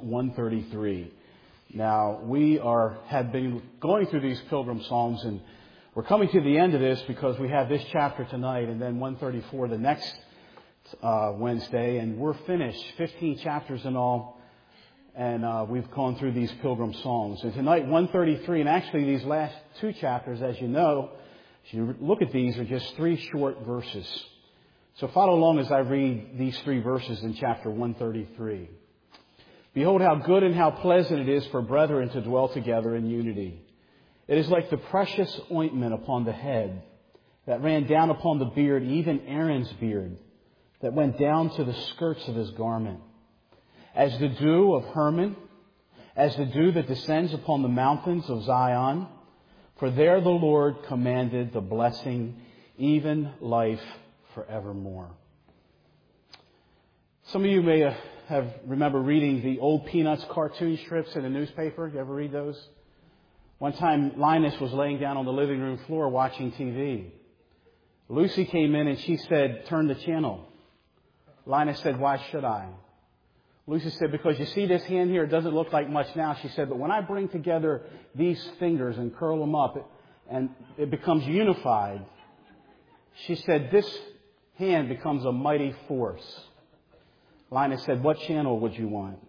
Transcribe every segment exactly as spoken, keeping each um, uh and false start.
one thirty-three. Now, we are have been going through these pilgrim Psalms, and we're coming to the end of this because we have this chapter tonight and then one thirty-four the next uh, Wednesday, and we're finished. fifteen chapters in all, and uh, we've gone through these pilgrim Psalms. And tonight, one thirty-three, and actually these last two chapters, as you know, if you look at these, are just three short verses. So follow along as I read these three verses in chapter one thirty-three. Behold how good and how pleasant it is for brethren to dwell together in unity. It is like the precious ointment upon the head that ran down upon the beard, even Aaron's beard, that went down to the skirts of his garment. As the dew of Hermon, as the dew that descends upon the mountains of Zion, for there the Lord commanded the blessing, even life forevermore. Some of you may have remember reading the old Peanuts cartoon strips in the newspaper. You ever read those? One time, Linus was laying down on the living room floor watching T V. Lucy came in and she said, "Turn the channel." Linus said, "Why should I?" Lucy said, "Because you see this hand here, it doesn't look like much now." She said, "But when I bring together these fingers and curl them up and it becomes unified," she said, "this hand becomes a mighty force." Linus said, "What channel would you want?"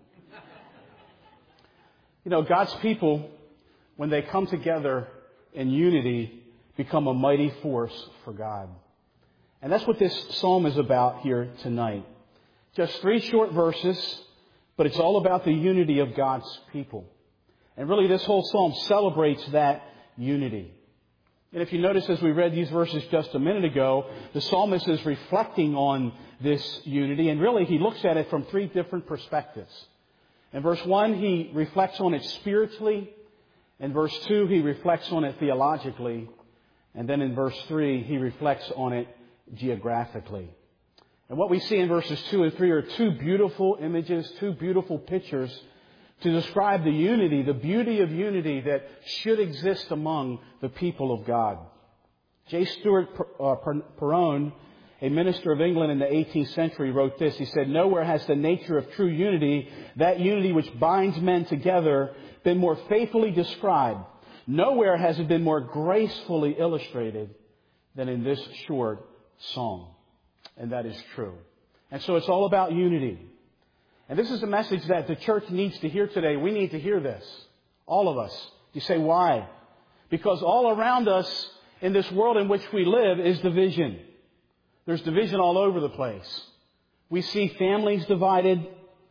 You know, God's people, when they come together in unity, become a mighty force for God. And that's what this psalm is about here tonight. Just three short verses, but it's all about the unity of God's people. And really, this whole psalm celebrates that unity. And if you notice, as we read these verses just a minute ago, the psalmist is reflecting on this unity. And really, he looks at it from three different perspectives. In verse one, he reflects on it spiritually. In verse two, he reflects on it theologically. And then in verse three, he reflects on it geographically. And what we see in verses two and three are two beautiful images, two beautiful pictures to describe the unity, the beauty of unity that should exist among the people of God. J. Stuart Perowne, a minister of England in the eighteenth century, wrote this. He said, "Nowhere has the nature of true unity, that unity which binds men together, been more faithfully described. Nowhere has it been more gracefully illustrated than in this short psalm." And that is true. And so it's all about unity. And this is a message that the church needs to hear today. We need to hear this. All of us. You say, why? Because all around us in this world in which we live is division. There's division all over the place. We see families divided.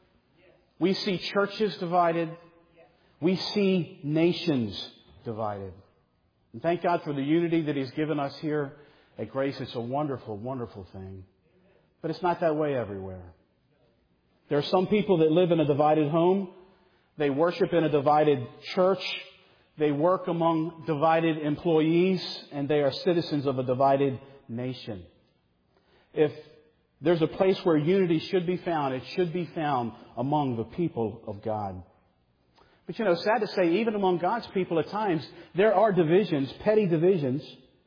We see churches divided. We see nations divided. And thank God for the unity that He's given us here at Grace. It's a wonderful, wonderful thing. But it's not that way everywhere. There are some people that live in a divided home. They worship in a divided church. They work among divided employees. And they are citizens of a divided nation. If there's a place where unity should be found, it should be found among the people of God. But you know, sad to say, even among God's people at times, there are divisions, petty divisions.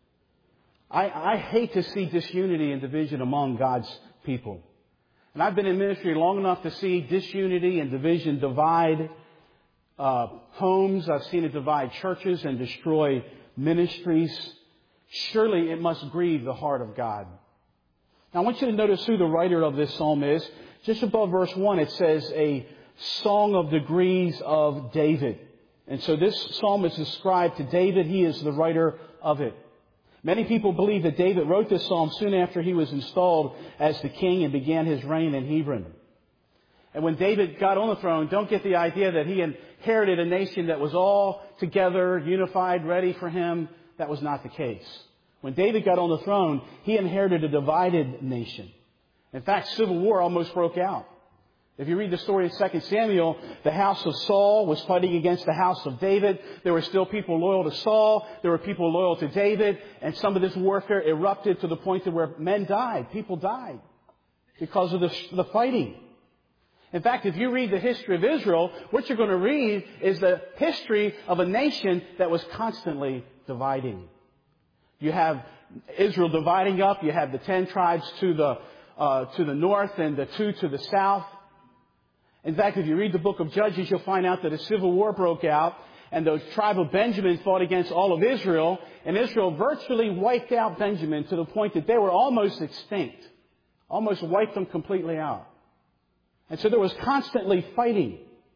I, I hate to see disunity and division among God's people. And I've been in ministry long enough to see disunity and division divide uh, homes. I've seen it divide churches and destroy ministries. Surely it must grieve the heart of God. Now I want you to notice who the writer of this psalm is. Just above verse one, it says a song of degrees of David. And so this psalm is ascribed to David. He is the writer of it. Many people believe that David wrote this psalm soon after he was installed as the king and began his reign in Hebron. And when David got on the throne, don't get the idea that he inherited a nation that was all together, unified, ready for him. That was not the case. When David got on the throne, he inherited a divided nation. In fact, civil war almost broke out. If you read the story of Second Samuel, the house of Saul was fighting against the house of David. There were still people loyal to Saul. There were people loyal to David. And some of this warfare erupted to the point to where men died. People died because of the, the fighting. In fact, if you read the history of Israel, what you're going to read is the history of a nation that was constantly dividing. You have Israel dividing up. You have the ten tribes to the uh, to the north and the two to the south. In fact, if you read the book of Judges, you'll find out that a civil war broke out, and the tribe of Benjamin fought against all of Israel, and Israel virtually wiped out Benjamin to the point that they were almost extinct. Almost wiped them completely out. And so there was constantly fighting.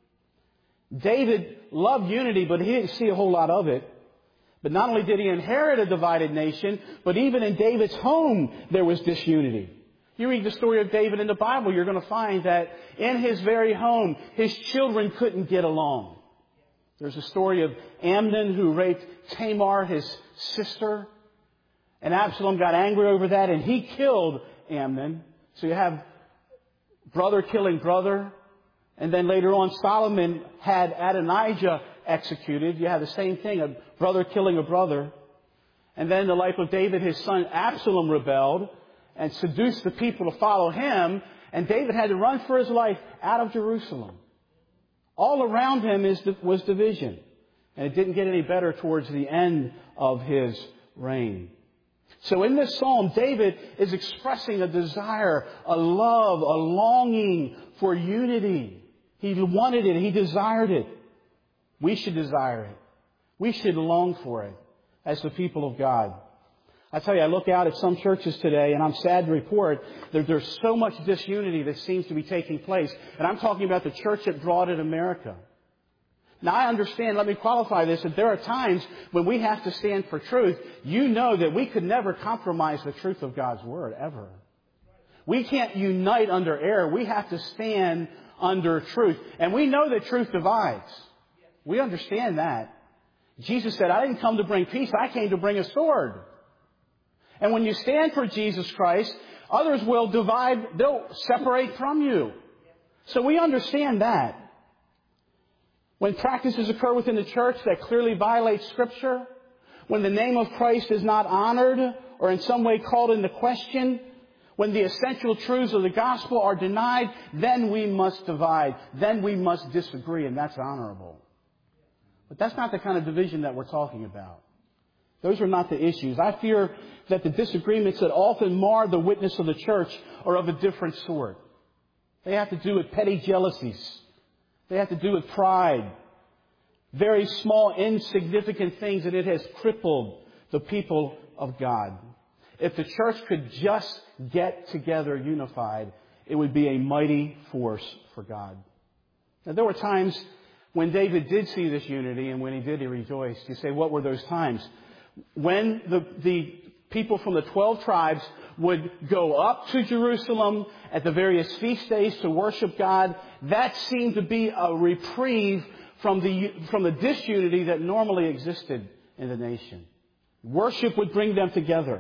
David loved unity, but he didn't see a whole lot of it. But not only did he inherit a divided nation, but even in David's home there was disunity. You read the story of David in the Bible, you're going to find that in his very home, his children couldn't get along. There's a story of Amnon who raped Tamar, his sister. And Absalom got angry over that and he killed Amnon. So you have brother killing brother. And then later on, Solomon had Adonijah executed. You have the same thing, a brother killing a brother. And then in the life of David, his son Absalom rebelled and seduced the people to follow him. And David had to run for his life out of Jerusalem. All around him is, was division. And it didn't get any better towards the end of his reign. So in this psalm, David is expressing a desire, a love, a longing for unity. He wanted it. He desired it. We should desire it. We should long for it as the people of God. I tell you, I look out at some churches today, and I'm sad to report that there's so much disunity that seems to be taking place. And I'm talking about the church at Broad in America. Now, I understand, let me qualify this, that there are times when we have to stand for truth. You know that we could never compromise the truth of God's Word, ever. We can't unite under error. We have to stand under truth. And we know that truth divides. We understand that. Jesus said, I didn't come to bring peace, I came to bring a sword. And when you stand for Jesus Christ, others will divide, they'll separate from you. So we understand that. When practices occur within the church that clearly violate Scripture, when the name of Christ is not honored or in some way called into question, when the essential truths of the gospel are denied, then we must divide. Then we must disagree, and that's honorable. But that's not the kind of division that we're talking about. Those are not the issues. I fear that the disagreements that often mar the witness of the church are of a different sort. They have to do with petty jealousies. They have to do with pride. Very small, insignificant things, and it has crippled the people of God. If the church could just get together unified, it would be a mighty force for God. Now, there were times when David did see this unity, and when he did, he rejoiced. You say, what were those times? When the, the people from the twelve tribes would go up to Jerusalem at the various feast days to worship God, that seemed to be a reprieve from the, from the disunity that normally existed in the nation. Worship would bring them together.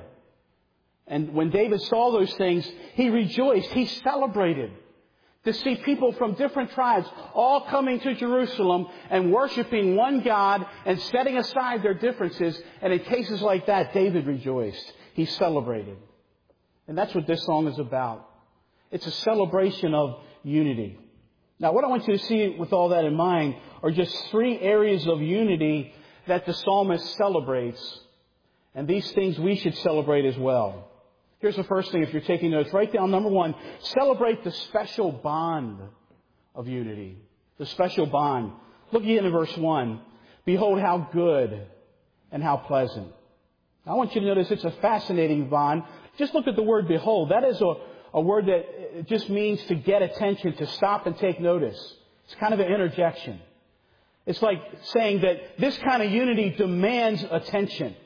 And when David saw those things, he rejoiced. He celebrated to see people from different tribes all coming to Jerusalem and worshiping one God and setting aside their differences. And in cases like that, David rejoiced. He celebrated. And that's what this song is about. It's a celebration of unity. Now, what I want you to see with all that in mind are just three areas of unity that the psalmist celebrates. And these things we should celebrate as well. Here's the first thing, if you're taking notes. Write down number one, celebrate the special bond of unity. The special bond. Look again in verse one. Behold how good and how pleasant. I want you to notice it's a fascinating bond. Just look at the word behold. That is a, a word that just means to get attention, to stop and take notice. It's kind of an interjection. It's like saying that this kind of unity demands attention.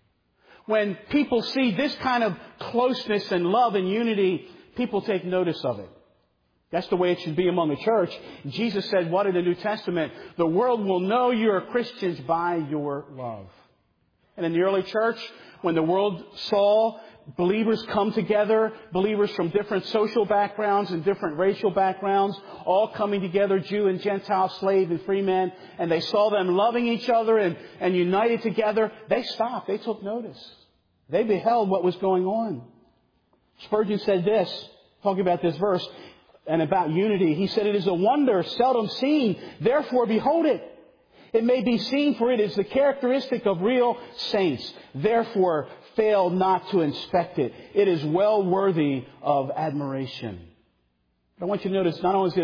When people see this kind of closeness and love and unity, people take notice of it. That's the way it should be among the church. Jesus said, what in the New Testament? The world will know you are Christians by your love. And in the early church, when the world saw believers come together, believers from different social backgrounds and different racial backgrounds, all coming together, Jew and Gentile, slave and free man, and they saw them loving each other and, and united together, they stopped. They took notice. They beheld what was going on. Spurgeon said this, talking about this verse and about unity. He said, it is a wonder seldom seen, therefore behold it. It may be seen, for it is the characteristic of real saints. Therefore, fail not to inspect it. It is well worthy of admiration. But I want you to notice, not only is it a,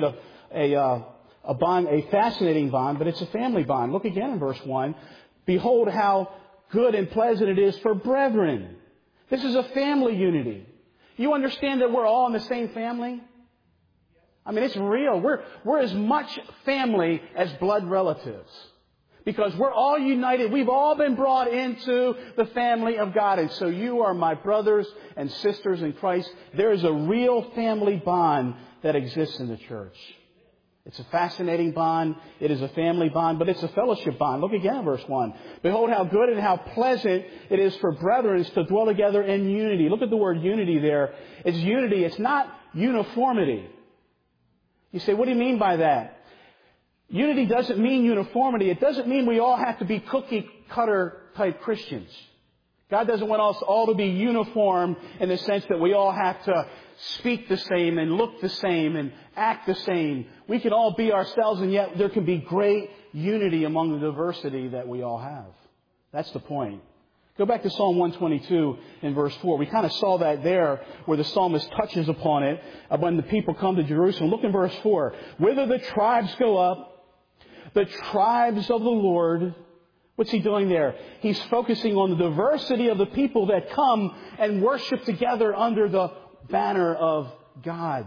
a, uh, a bond, a fascinating bond, but it's a family bond. Look again in verse one. Behold how good and pleasant it is for brethren. This is a family unity. You understand that we're all in the same family? I mean, it's real. We're, we're as much family as blood relatives. Because we're all united. We've all been brought into the family of God. And so you are my brothers and sisters in Christ. There is a real family bond that exists in the church. It's a fascinating bond. It is a family bond, but it's a fellowship bond. Look again at verse one. Behold how good and how pleasant it is for brethren to dwell together in unity. Look at the word unity there. It's unity. It's not uniformity. You say, what do you mean by that? Unity doesn't mean uniformity. It doesn't mean we all have to be cookie cutter type Christians. God doesn't want us all to be uniform in the sense that we all have to speak the same and look the same and act the same. We can all be ourselves, and yet there can be great unity among the diversity that we all have. That's the point. Go back to Psalm one twenty-two in verse four. We kind of saw that there where the psalmist touches upon it when the people come to Jerusalem. Look in verse four. Whither the tribes go up, the tribes of the Lord. What's he doing there? He's focusing on the diversity of the people that come and worship together under the banner of God.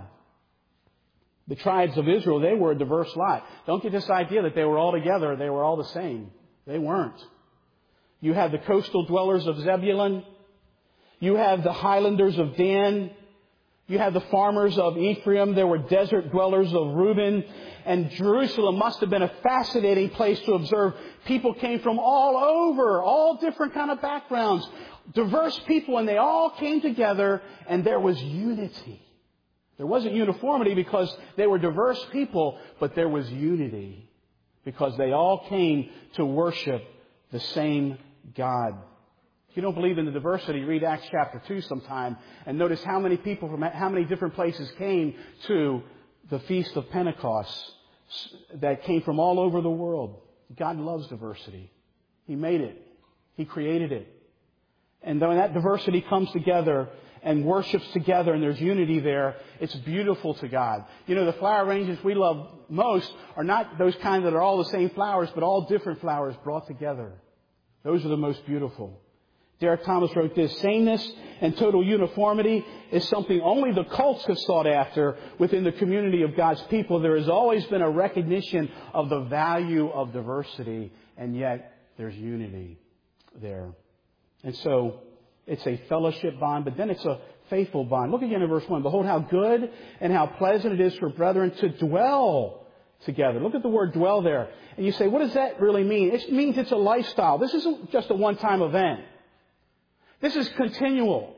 The tribes of Israel, they were a diverse lot. Don't get this idea that they were all together, they were all the same. They weren't. You have the coastal dwellers of Zebulun. You have the highlanders of Dan. You have the farmers of Ephraim. There were desert dwellers of Reuben. And Jerusalem must have been a fascinating place to observe. People came from all over, all different kind of backgrounds, diverse people, and they all came together, and there was unity. There wasn't uniformity because they were diverse people, but there was unity because they all came to worship the same God. If you don't believe in the diversity, read Acts chapter two sometime and notice how many people from how many different places came to the Feast of Pentecost that came from all over the world. God loves diversity. He made it. He created it. And when that diversity comes together and worships together and there's unity there, it's beautiful to God. You know, the flower arrangements we love most are not those kind that are all the same flowers, but all different flowers brought together. Those are the most beautiful. Derek Thomas wrote this, sameness and total uniformity is something only the cults have sought after within the community of God's people. There has always been a recognition of the value of diversity, and yet there's unity there. And so it's a fellowship bond, but then it's a faithful bond. Look again at verse one. Behold how good and how pleasant it is for brethren to dwell together. Look at the word dwell there. And you say, what does that really mean? It means it's a lifestyle. This isn't just a one-time event. This is continual.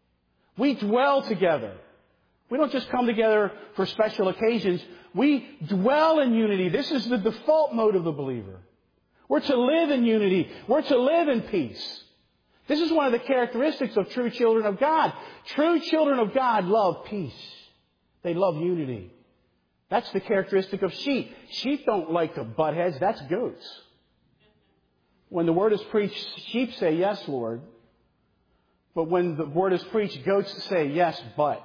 We dwell together. We don't just come together for special occasions. We dwell in unity. This is the default mode of the believer. We're to live in unity. We're to live in peace. This is one of the characteristics of true children of God. True children of God love peace. They love unity. That's the characteristic of sheep. Sheep don't like to butt heads. That's goats. When the word is preached, sheep say, yes, Lord. But when the word is preached, goats say, yes, but.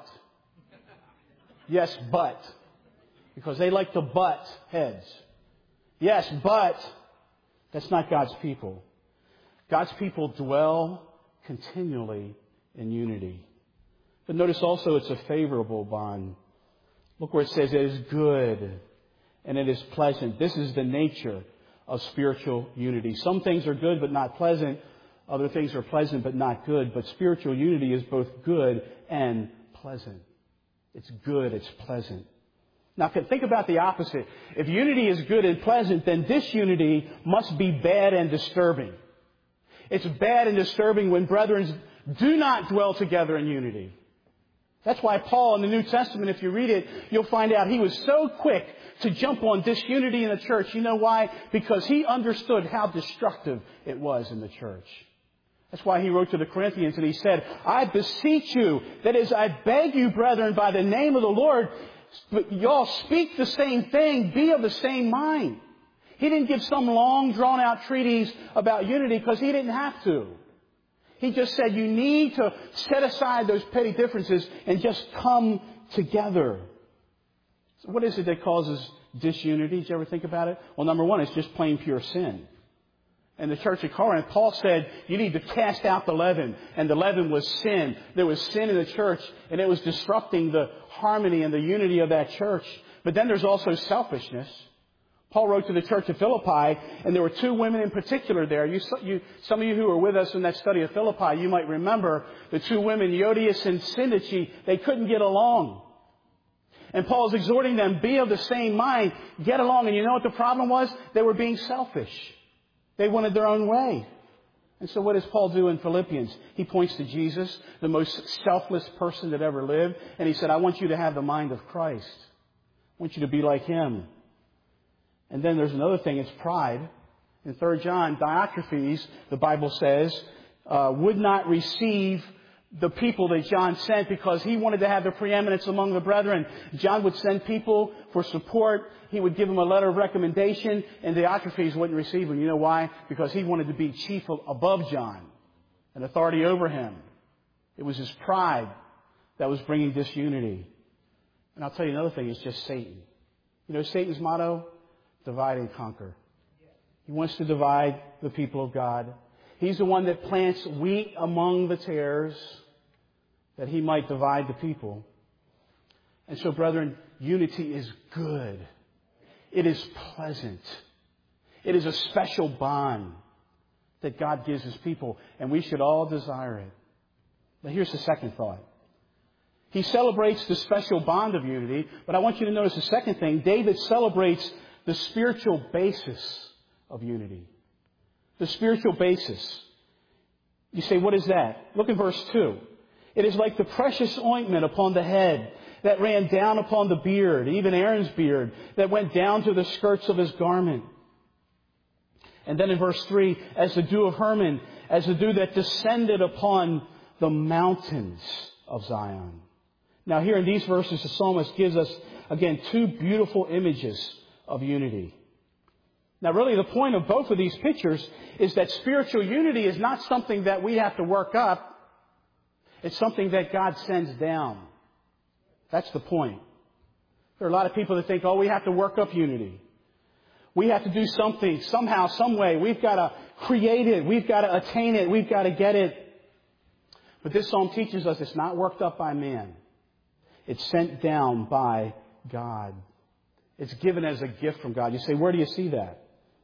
Yes, but. Because they like to butt heads. Yes, but. That's not God's people. God's people dwell continually in unity. But notice also it's a favorable bond. Look where it says it is good and it is pleasant. This is the nature of spiritual unity. Some things are good but not pleasant. Other things are pleasant but not good. But spiritual unity is both good and pleasant. It's good, it's pleasant. Now think about the opposite. If unity is good and pleasant, then disunity must be bad and disturbing. It's bad and disturbing when brethren do not dwell together in unity. That's why Paul in the New Testament, if you read it, you'll find out he was so quick to jump on disunity in the church. You know why? Because he understood how destructive it was in the church. That's why he wrote to the Corinthians and he said, I beseech you, that is, I beg you, brethren, by the name of the Lord, y'all speak the same thing, be of the same mind. He didn't give some long, drawn-out treatise about unity because he didn't have to. He just said you need to set aside those petty differences and just come together. So what is it that causes disunity? Did you ever think about it? Well, number one, it's just plain pure sin. In the church at Corinth, Paul said, you need to cast out the leaven. And the leaven was sin. There was sin in the church, and it was disrupting the harmony and the unity of that church. But then there's also selfishness. Paul wrote to the church of Philippi, and there were two women in particular there. You, you, some of you who were with us in that study of Philippi, you might remember the two women, Euodias and Syntyche. They couldn't get along. And Paul's exhorting them, be of the same mind, get along. And you know what the problem was? They were being selfish. They wanted their own way. And so what does Paul do in Philippians? He points to Jesus, the most selfless person that ever lived. And he said, I want you to have the mind of Christ. I want you to be like Him. And then there's another thing, it's pride. In Third John, Diotrephes, the Bible says, uh, would not receive the people that John sent because he wanted to have the preeminence among the brethren. John would send people for support. He would give them a letter of recommendation, and Diotrephes wouldn't receive him. You know why? Because he wanted to be chief above John, an authority over him. It was his pride that was bringing disunity. And I'll tell you another thing, it's just Satan. You know Satan's motto? Divide and conquer. He wants to divide the people of God. He's the one that plants wheat among the tares that he might divide the people. And so, brethren, unity is good. It is pleasant. It is a special bond that God gives His people, and we should all desire it. Now, here's the second thought. He celebrates the special bond of unity, but I want you to notice the second thing. David celebrates the spiritual basis of unity. The spiritual basis. You say, what is that? Look at verse two. It is like the precious ointment upon the head that ran down upon the beard, even Aaron's beard, that went down to the skirts of his garment. And then in verse three, as the dew of Hermon, as the dew that descended upon the mountains of Zion. Now here in these verses, the psalmist gives us, again, two beautiful images of unity. Now, really, the point of both of these pictures is that spiritual unity is not something that we have to work up. It's something that God sends down. That's the point. There are a lot of people that think, oh, we have to work up unity. We have to do something, somehow, some way. We've got to create it. We've got to attain it. We've got to get it. But this psalm teaches us it's not worked up by man. It's sent down by God. It's given as a gift from God. You say, where do you see that?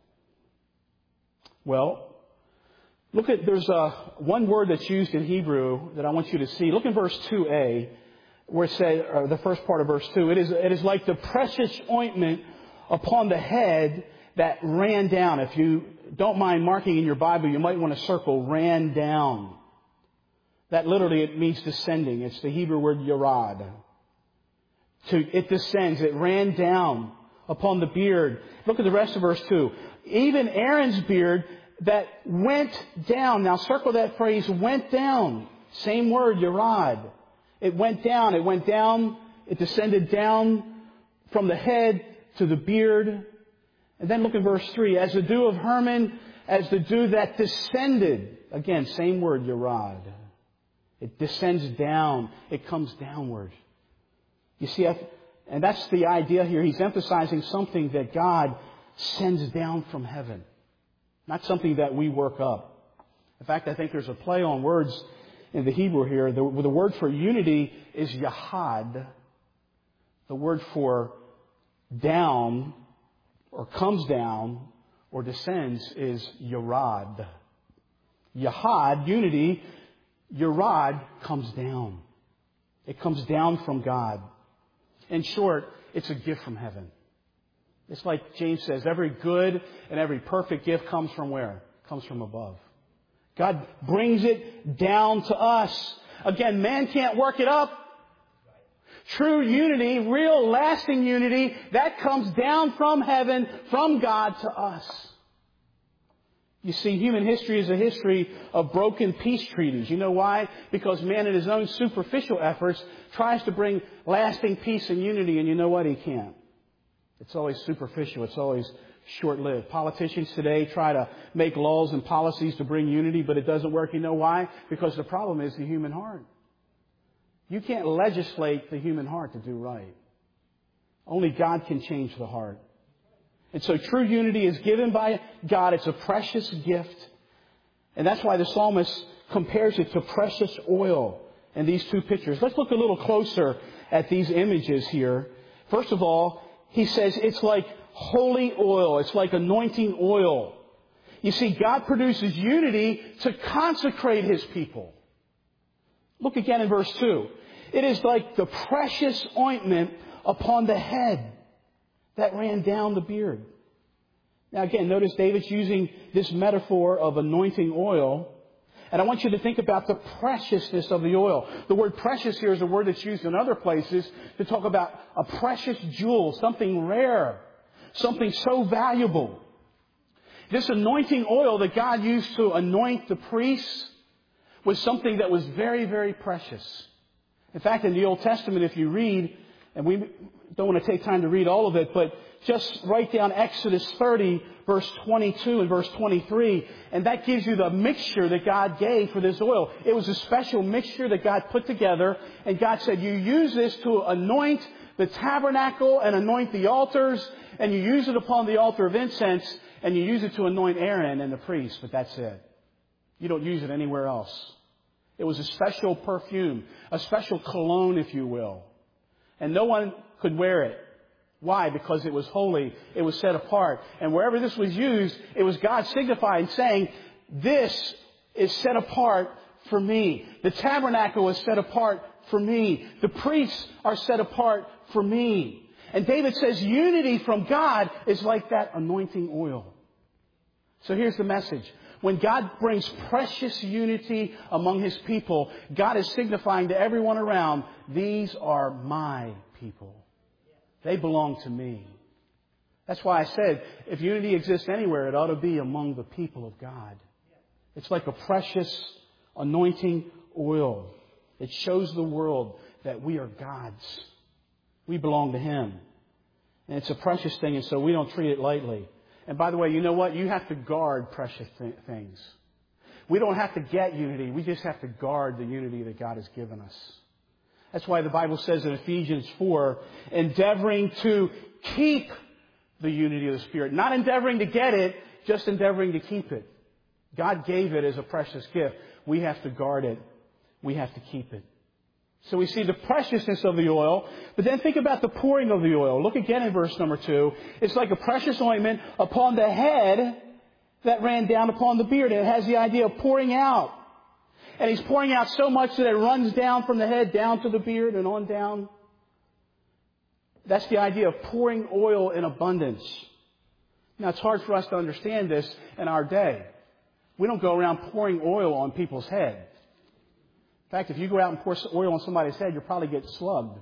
Well, look at, there's a, one word that's used in Hebrew that I want you to see. Look in verse two a, where it says, or the first part of verse two. It is, it is like the precious ointment upon the head that ran down. If you don't mind marking in your Bible, you might want to circle ran down. That literally, it means descending. It's the Hebrew word yarad. To, it descends. It ran down upon the beard. Look at the rest of verse two. Even Aaron's beard that went down. Now circle that phrase, went down. Same word, yarad. It went down. It went down. It descended down from the head to the beard. And then look at verse three. As the dew of Hermon, as the dew that descended. Again, same word, yarad. It descends down. It comes downward. You see, and that's the idea here. He's emphasizing something that God sends down from heaven. Not something that we work up. In fact, I think there's a play on words in the Hebrew here. The, the word for unity is yahad. The word for down or comes down or descends is yarad. Yahad, unity, yarad comes down. It comes down from God. In short, it's a gift from heaven. It's like James says, every good and every perfect gift comes from where? Comes from above. God brings it down to us. Again, man can't work it up. True unity, real lasting unity, that comes down from heaven, from God to us. You see, human history is a history of broken peace treaties. You know why? Because man in his own superficial efforts tries to bring lasting peace and unity, and you know what? He can't. It's always superficial. It's always short-lived. Politicians today try to make laws and policies to bring unity, but it doesn't work. You know why? Because the problem is the human heart. You can't legislate the human heart to do right. Only God can change the heart. And so true unity is given by God. It's a precious gift. And that's why the psalmist compares it to precious oil in these two pictures. Let's look a little closer at these images here. First of all, he says it's like holy oil. It's like anointing oil. You see, God produces unity to consecrate His people. Look again in verse two. It is like the precious ointment upon the head that ran down the beard. Now again, notice David's using this metaphor of anointing oil. And I want you to think about the preciousness of the oil. The word precious here is a word that's used in other places to talk about a precious jewel, something rare, something so valuable. This anointing oil that God used to anoint the priests was something that was very, very precious. In fact, in the Old Testament, if you read, and we don't want to take time to read all of it, but just write down Exodus thirty, verse twenty-two and verse twenty-three, and that gives you the mixture that God gave for this oil. It was a special mixture that God put together, and God said, you use this to anoint the tabernacle and anoint the altars, and you use it upon the altar of incense, and you use it to anoint Aaron and the priests, but that's it. You don't use it anywhere else. It was a special perfume, a special cologne, if you will. And no one could wear it. Why? Because it was holy. It was set apart. And wherever this was used, it was God signifying, saying, this is set apart for me. The tabernacle is set apart for me. The priests are set apart for me. And David says unity from God is like that anointing oil. So here's the message. When God brings precious unity among His people, God is signifying to everyone around, these are my people. They belong to me. That's why I said, if unity exists anywhere, it ought to be among the people of God. It's like a precious anointing oil. It shows the world that we are God's. We belong to Him. And it's a precious thing, and so we don't treat it lightly. And by the way, you know what? You have to guard precious th- things. We don't have to get unity. We just have to guard the unity that God has given us. That's why the Bible says in Ephesians four, endeavoring to keep the unity of the Spirit. Not endeavoring to get it, just endeavoring to keep it. God gave it as a precious gift. We have to guard it. We have to keep it. So we see the preciousness of the oil, but then think about the pouring of the oil. Look again in verse number two. It's like a precious ointment upon the head that ran down upon the beard. It has the idea of pouring out. And He's pouring out so much that it runs down from the head down to the beard and on down. That's the idea of pouring oil in abundance. Now, it's hard for us to understand this in our day. We don't go around pouring oil on people's head. In fact, if you go out and pour oil on somebody's head, you'll probably get slugged.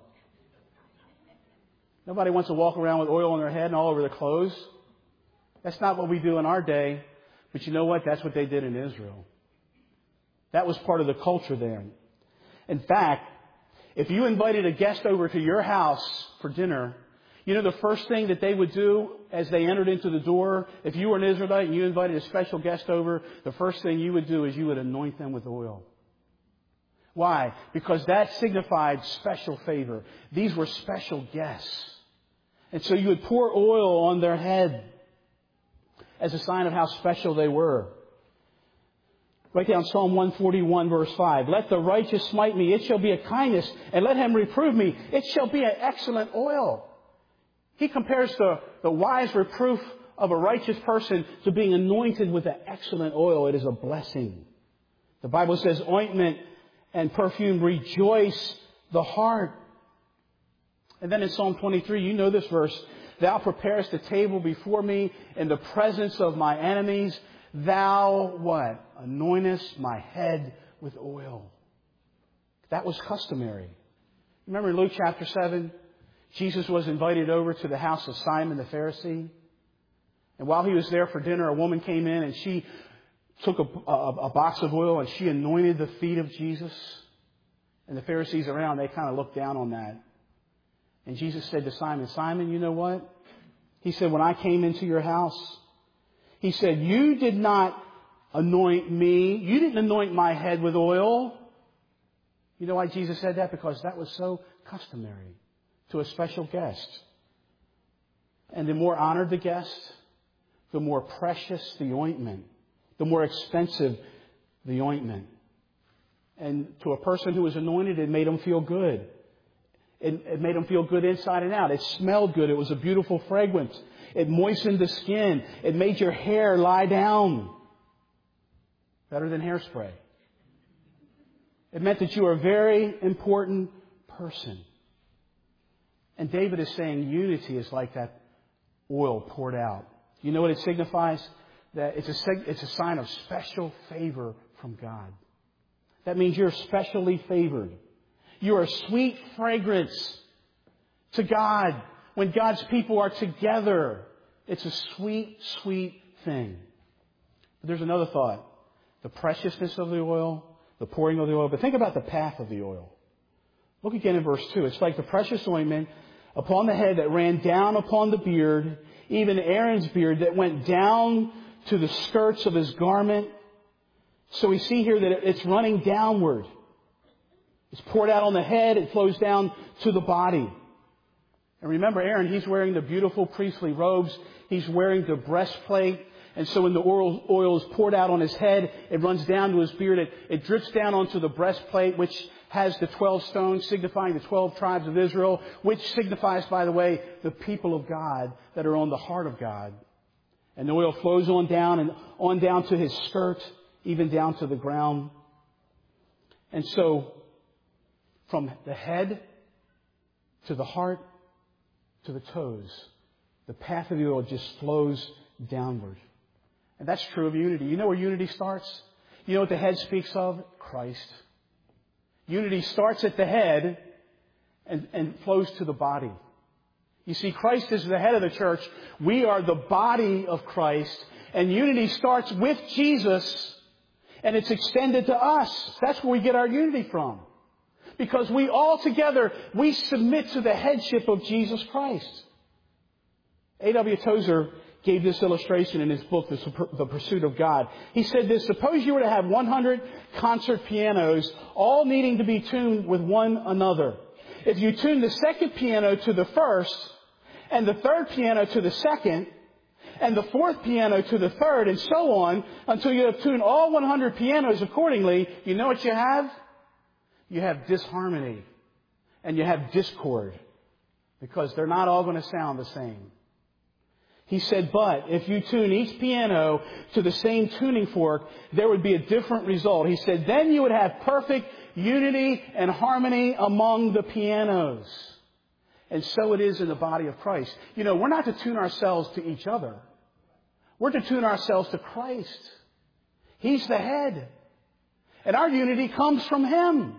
Nobody wants to walk around with oil on their head and all over their clothes. That's not what we do in our day. But you know what? That's what they did in Israel. That was part of the culture there. In fact, if you invited a guest over to your house for dinner, you know the first thing that they would do as they entered into the door, if you were an Israelite and you invited a special guest over, the first thing you would do is you would anoint them with oil. Why? Because that signified special favor. These were special guests. And so you would pour oil on their head as a sign of how special they were. Write down Psalm one forty-one verse five. Let the righteous smite me, it shall be a kindness. And let him reprove me, it shall be an excellent oil. He compares the, the wise reproof of a righteous person to being anointed with an excellent oil. It is a blessing. The Bible says ointment and perfume rejoice the heart. And then in Psalm twenty-three, you know this verse. Thou preparest a table before me in the presence of my enemies. Thou, what? Anointest my head with oil. That was customary. Remember in Luke chapter seven, Jesus was invited over to the house of Simon the Pharisee. And while he was there for dinner, a woman came in and she took a, a, a box of oil and she anointed the feet of Jesus. And the Pharisees around, they kind of looked down on that. And Jesus said to Simon, Simon, you know what? He said, when I came into your house, He said, you did not anoint me. You didn't anoint my head with oil. You know why Jesus said that? Because that was so customary to a special guest. And the more honored the guest, the more precious the ointment, the more expensive the ointment. And to a person who was anointed, it made him feel good. It, it made him feel good inside and out. It smelled good. It was a beautiful fragrance. It moistened the skin. It made your hair lie down. Better than hairspray. It meant that you were a very important person. And David is saying unity is like that oil poured out. You know what it signifies? That it's a, it's a sign of special favor from God. That means you're specially favored. You're a sweet fragrance to God. When God's people are together, it's a sweet, sweet thing. But there's another thought. The preciousness of the oil, the pouring of the oil. But think about the path of the oil. Look again in verse two. It's like the precious ointment upon the head that ran down upon the beard, even Aaron's beard that went down to the skirts of his garment. So we see here that it's running downward. It's poured out on the head. It flows down to the body. And remember, Aaron, he's wearing the beautiful priestly robes. He's wearing the breastplate. And so when the oil, oil is poured out on his head, it runs down to his beard. It, it drips down onto the breastplate, which has the twelve stones signifying the twelve tribes of Israel, which signifies, by the way, the people of God that are on the heart of God. And the oil flows on down and on down to his skirt, even down to the ground. And so from the head to the heart to the toes, the path of the oil just flows downward. And that's true of unity. You know where unity starts? You know what the head speaks of? Christ. Unity starts at the head and, and flows to the body. You see, Christ is the head of the church. We are the body of Christ. And unity starts with Jesus and it's extended to us. That's where we get our unity from. Because we all together, we submit to the headship of Jesus Christ. A W Tozer gave this illustration in his book, The Pursuit of God. He said this: suppose you were to have one hundred concert pianos all needing to be tuned with one another. If you tune the second piano to the first, and the third piano to the second, and the fourth piano to the third, and so on, until you have tuned all one hundred pianos accordingly, you know what you have? You have disharmony. And you have discord. Because they're not all going to sound the same. He said, but if you tune each piano to the same tuning fork, there would be a different result. He said, then you would have perfect unity and harmony among the pianos. And so it is in the body of Christ. You know, we're not to tune ourselves to each other. We're to tune ourselves to Christ. He's the head. And our unity comes from Him.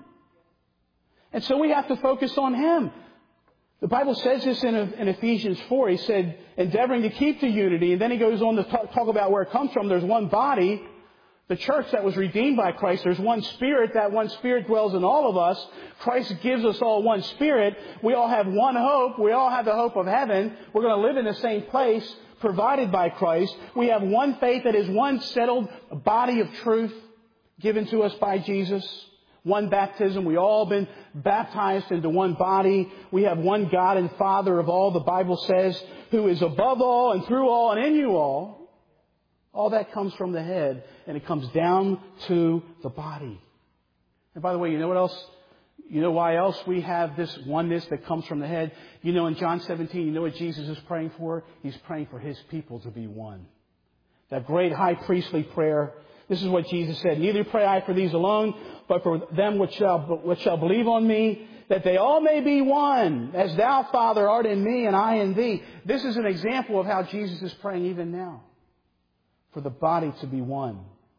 And so we have to focus on Him. The Bible says this in, in Ephesians four. He said, endeavoring to keep the unity. And then he goes on to talk, talk about where it comes from. There's one body, the church that was redeemed by Christ. There's one Spirit. That one Spirit dwells in all of us. Christ gives us all one Spirit. We all have one hope. We all have the hope of heaven. We're going to live in the same place provided by Christ. We have one faith that is one settled body of truth given to us by Jesus. One baptism. We all been baptized into one body. We have one God and Father of all, the Bible says, who is above all and through all and in you all. All that comes from the head and it comes down to the body. And by the way, you know what else? You know why else we have this oneness that comes from the head? You know, in John seventeen, you know what Jesus is praying for? He's praying for His people to be one. That great high priestly prayer. This is what Jesus said. Neither pray I for these alone, but for them which shall, which shall believe on me, that they all may be one, as thou, Father, art in me and I in thee. This is an example of how Jesus is praying even now. For the body to be one.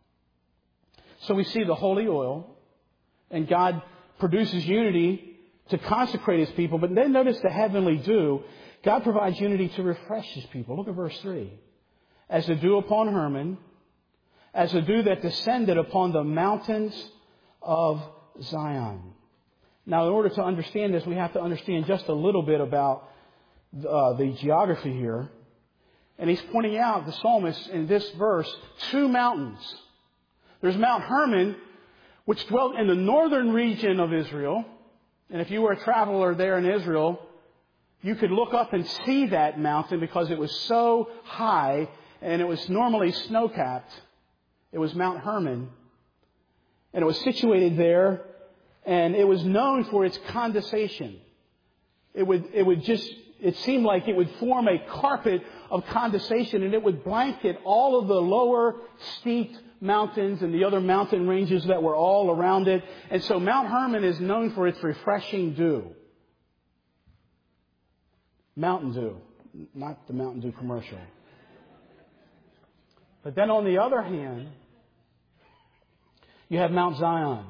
So we see the holy oil, and God produces unity to consecrate His people. But then notice the heavenly dew. God provides unity to refresh His people. Look at verse three. As the dew upon Hermon, as the dew that descended upon the mountains of Zion. Now, in order to understand this, we have to understand just a little bit about uh, the geography here. And he's pointing out, the psalmist, in this verse, two mountains. There's Mount Hermon, which dwelt in the northern region of Israel. And if you were a traveler there in Israel, you could look up and see that mountain because it was so high and it was normally snow-capped. It was Mount Hermon. And it was situated there, and it was known for its condensation. It would, it would just, it seemed like it would form a carpet of condensation, and it would blanket all of the lower steep mountains and the other mountain ranges that were all around it. And so Mount Hermon is known for its refreshing dew. Mountain Dew, not the Mountain Dew commercial. But then on the other hand, you have Mount Zion.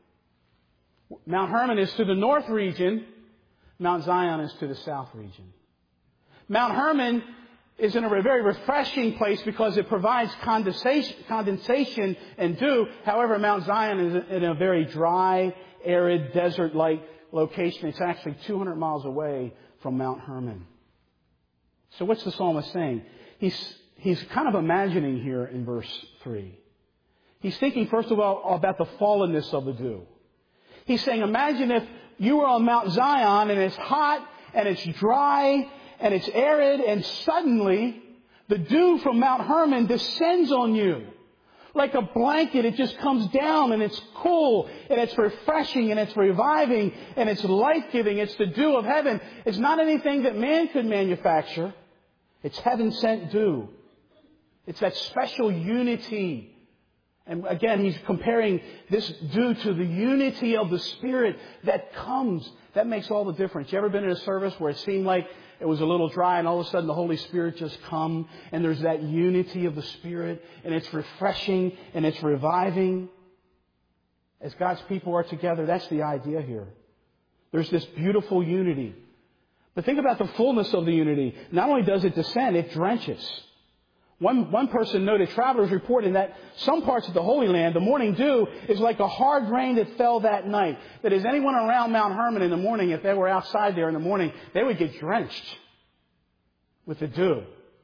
Mount Hermon is to the north region. Mount Zion is to the south region. Mount Hermon is in a very refreshing place because it provides condensation, condensation and dew. However, Mount Zion is in a very dry, arid, desert-like location. It's actually two hundred miles away from Mount Hermon. So what's the psalmist saying? He's, he's kind of imagining here in verse three. He's thinking, first of all, about the fallenness of the dew. He's saying, imagine if you were on Mount Zion and it's hot and it's dry and it's arid, and suddenly the dew from Mount Hermon descends on you. Like a blanket, it just comes down, and it's cool, and it's refreshing, and it's reviving, and it's life-giving. It's the dew of heaven. It's not anything that man could manufacture. It's heaven-sent dew. It's that special unity. And again, he's comparing this dew to the unity of the Spirit that comes. That makes all the difference. You ever been in a service where it seemed like it was a little dry and all of a sudden the Holy Spirit just come and there's that unity of the Spirit and it's refreshing and it's reviving? As God's people are together, that's the idea here. There's this beautiful unity. But think about the fullness of the unity. Not only does it descend, it drenches. One, one person noted, travelers reporting that some parts of the Holy Land, the morning dew is like a hard rain that fell that night. That is, anyone around Mount Hermon in the morning, if they were outside there in the morning, they would get drenched with the dew.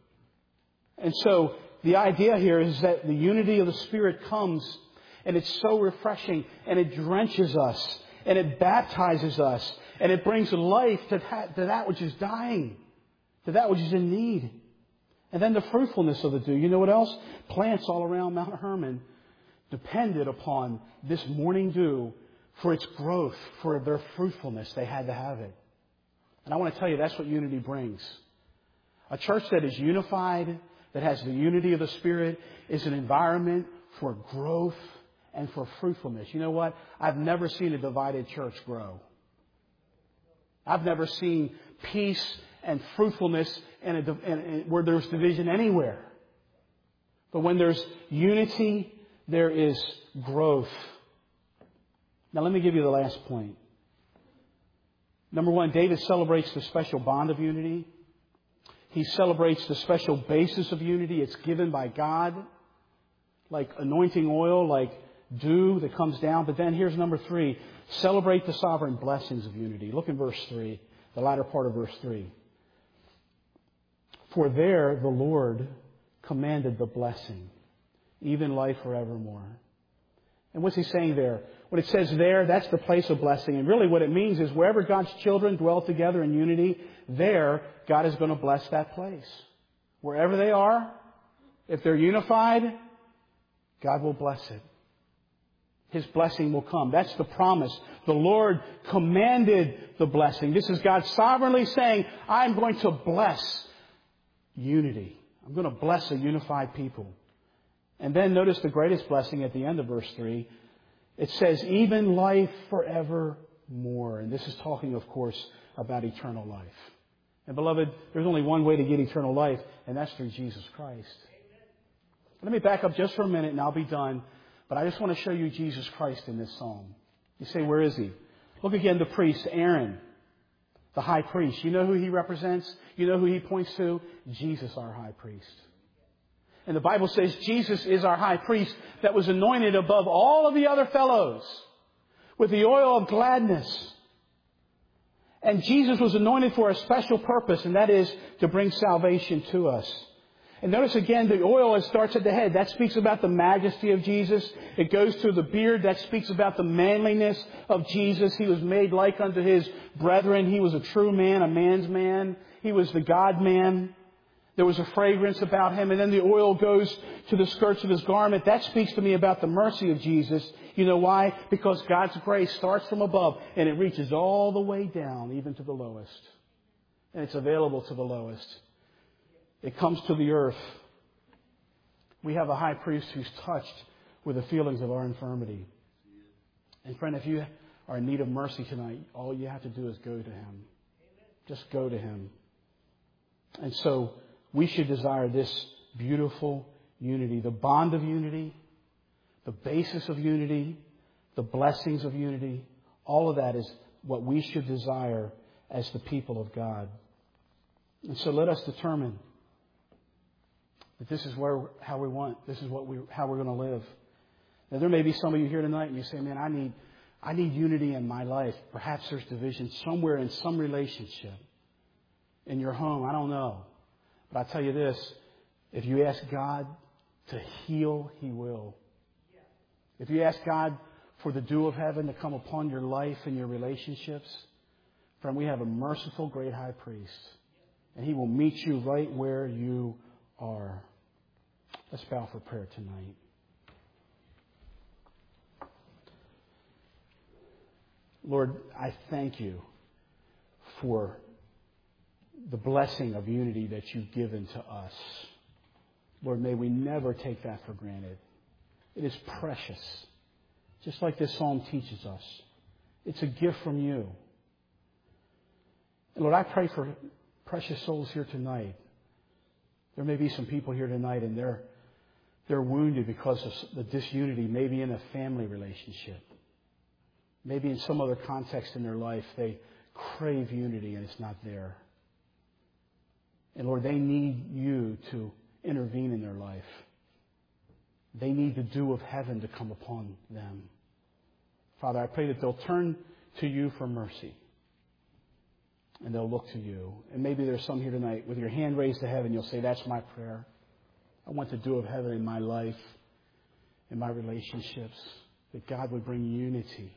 And so the idea here is that the unity of the Spirit comes, and it's so refreshing, and it drenches us, and it baptizes us, and it brings life to that, to that which is dying, to that which is in need. And then the fruitfulness of the dew. You know what else? Plants all around Mount Hermon depended upon this morning dew for its growth, for their fruitfulness. They had to have it. And I want to tell you, that's what unity brings. A church that is unified, that has the unity of the Spirit, is an environment for growth and for fruitfulness. You know what? I've never seen a divided church grow. I've never seen peace and fruitfulness and, a, and, and where there's division anywhere. But when there's unity, there is growth. Now let me give you the last point. Number one, David celebrates the special bond of unity. He celebrates the special basis of unity. It's given by God, like anointing oil, like dew that comes down. But then here's number three. Celebrate the sovereign blessings of unity. Look in verse three, the latter part of verse three. For there the Lord commanded the blessing, even life forevermore. And what's he saying there? When it says there, that's the place of blessing. And really what it means is wherever God's children dwell together in unity, there God is going to bless that place. Wherever they are, if they're unified, God will bless it. His blessing will come. That's the promise. The Lord commanded the blessing. This is God sovereignly saying, I'm going to bless unity. I'm going to bless a unified people. And then notice the greatest blessing at the end of verse three. It says, even life forevermore. And this is talking, of course, about eternal life. And beloved, there's only one way to get eternal life, and that's through Jesus Christ. Let me back up just for a minute and I'll be done. But I just want to show you Jesus Christ in this psalm. You say, where is he? Look again, the priest, Aaron, the high priest. You know who he represents? You know who he points to? Jesus, our high priest. And the Bible says Jesus is our high priest that was anointed above all of the other fellows with the oil of gladness. And Jesus was anointed for a special purpose, and that is to bring salvation to us. And notice again, the oil it starts at the head. That speaks about the majesty of Jesus. It goes to the beard. That speaks about the manliness of Jesus. He was made like unto His brethren. He was a true man, a man's man. He was the God-man. There was a fragrance about Him. And then the oil goes to the skirts of His garment. That speaks to me about the mercy of Jesus. You know why? Because God's grace starts from above and it reaches all the way down, even to the lowest. And it's available to the lowest. It comes to the earth. We have a high priest who's touched with the feelings of our infirmity. And friend, if you are in need of mercy tonight, all you have to do is go to Him. Just go to Him. And so we should desire this beautiful unity, the bond of unity, the basis of unity, the blessings of unity. All of that is what we should desire as the people of God. And so let us determine that this is where how we want, this is what we how we're going to live. Now there may be some of you here tonight and you say, man, I need I need unity in my life. Perhaps there's division somewhere in some relationship. In your home, I don't know. But I tell you this, if you ask God to heal, He will. If you ask God for the dew of heaven to come upon your life and your relationships, friend, we have a merciful great high priest. And He will meet you right where you are. Let's bow for prayer tonight. Lord, I thank You for the blessing of unity that You've given to us. Lord, may we never take that for granted. It is precious. Just like this psalm teaches us. It's a gift from You. And Lord, I pray for precious souls here tonight. There may be some people here tonight and they're they're wounded because of the disunity, maybe in a family relationship. Maybe in some other context in their life they crave unity and it's not there. And Lord, they need You to intervene in their life. They need the dew of heaven to come upon them. Father, I pray that they'll turn to You for mercy. And they'll look to You. And maybe there's some here tonight with your hand raised to heaven. You'll say, that's my prayer. I want the dew of heaven in my life, in my relationships, that God would bring unity.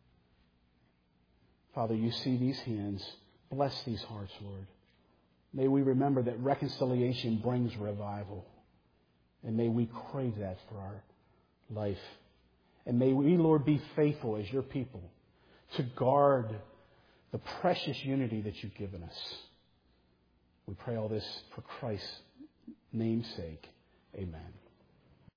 Father, You see these hands. Bless these hearts, Lord. May we remember that reconciliation brings revival. And may we crave that for our life. And may we, Lord, be faithful as Your people to guard the precious unity that You've given us. We pray all this for Christ's name's sake. Amen.